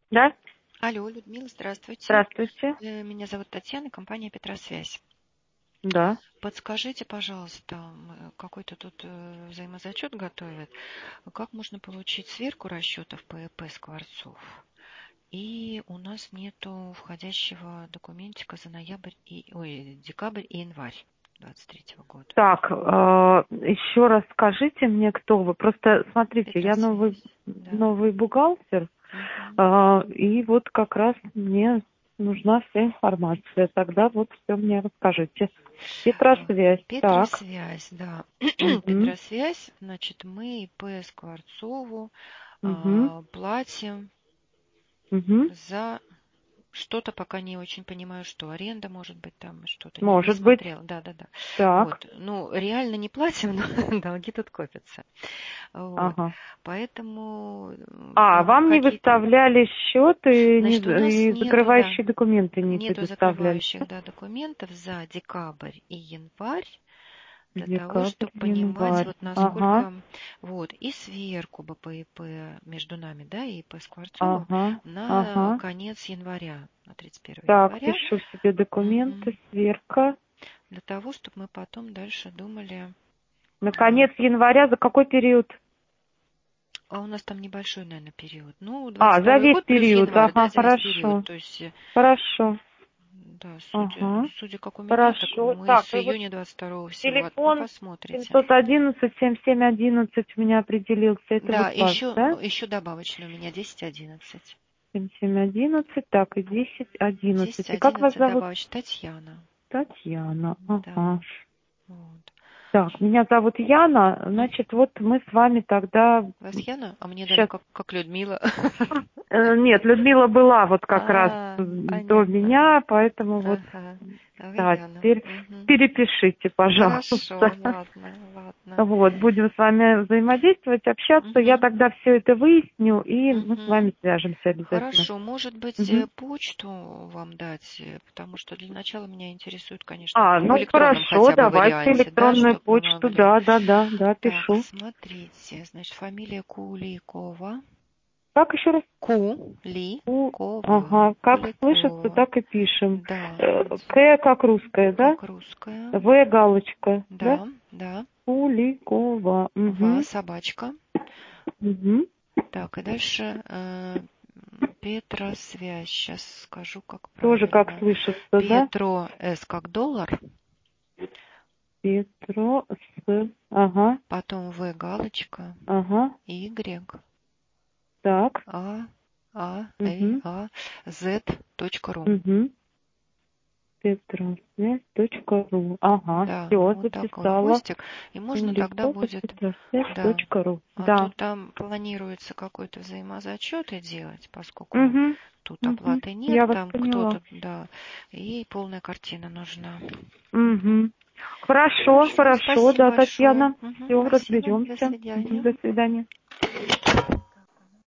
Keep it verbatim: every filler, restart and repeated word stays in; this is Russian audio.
Да, Алло, Людмила, здравствуйте. здравствуйте. Э, Меня зовут Татьяна, компания Петросвязь. Да. Подскажите, пожалуйста, м, какой-то тут э, взаимозачет готовят. Как можно получить сверку расчетов по ЭП Скворцов? И у нас нету входящего документика за ноябрь и, ой, декабрь и январь двадцать третьего года. Так, э, еще раз скажите мне, кто вы. Просто смотрите, я новый, Петросвязь, да. новый бухгалтер, Мгм. э, и вот как раз мне нужна вся информация. Тогда вот все мне расскажите. А, Петросвязь, так. Петросвязь, да. Угу, Петросвязь, значит, мы ИП Скворцову угу, а, платим угу. за что-то, пока не очень понимаю, что аренда, может быть, там что-то не, не Может быть, смотрела. Да, да, да. так. Вот. Ну, реально не платим, но долги тут копятся. Вот. Ага. Поэтому м, А, там вам не какие-то... выставляли счет и, не, Значит, у нас и нету, да, закрывающие документы не нету предоставляли? закрывающих, да, документов за декабрь и январь, для того, Декабрь, чтобы понимать, январь. вот Ага, насколько, вот, и сверку бы по ИП между нами, да, и ИП Скворцовым ага, на ага. конец января, на тридцать первое Так, января, пишу себе документы, мгм, сверка. для того, чтобы мы потом дальше думали, На а, конец января за какой период? а у нас там небольшой, наверное, период, ну, двадцать А, за второй весь год плюс период. январь, да, Ага, за весь период, хорошо. то есть, э, Хорошо. да, судя, Ага, судя как у меня, так хорошо. мы Так, с и вот июня двадцать второго всего, а, ну, телефон посмотрите. семьсот одиннадцать семьдесят семь одиннадцать у меня определился. Это Да, вот ваш, еще, да? еще добавочно у меня десять одиннадцать. семьдесят семь одиннадцать, так, и десять одиннадцать. десять И как вас одиннадцать зовут? добавочно. Татьяна. Татьяна. Да. Ага. Вот. Так, меня зовут Яна. М. Значит, вот мы с вами тогда Вас Яна? А мне дали сейчас. как, как Людмила. Э, Нет, Людмила была вот как раз А, до понятно. меня, поэтому вот, Ага. А вы да, Яна. теперь Мгм. перепишите, Хорошо, пожалуйста. ладно, ладно. Вот, будем с вами взаимодействовать, общаться. Я Мгм. тогда все это выясню, и мы с Мгм. вами свяжемся обязательно. Хорошо, может быть, э, Мгм. почту вам дать, э, потому что для начала меня интересует, конечно, А, в ну электронном хорошо, хотя бы давайте варианте, да, электронную чтобы мы почту, могли. да, да, да, да, Так, пишу. смотрите, значит, фамилия Куликова. Как еще раз? У, Куликова. ага, как слышится, Куликова. так и пишем. Да, Э, К как русская, да? как русская. В галочка, да? Да, да. Куликова. Ва, Угу. собачка. Угу. Так, и дальше э, Петросвязь. Сейчас скажу, как Тоже как правильно. слышится, да? Петро С как доллар, Петро с... Ага, потом В галочка, ага. Y, Так. А, А, Э, Угу. А, Z точка ру. Угу. Петросвязь.ру. Ага, Да, все, вот такой записала. хвостик. И можно тогда Куликова будет, да. Петросвязь.ру. А то Да. там планируется какой-то взаимозачет делать, поскольку Угу. тут Угу. оплаты нет, Я вас там поняла. кто-то, да, и полная картина нужна. Мгм. Угу. Хорошо, Хорошо, хорошо, спасибо да, большое. Татьяна. Мгм, Все, спасибо, до разберемся. Мгм. свидания. До свидания.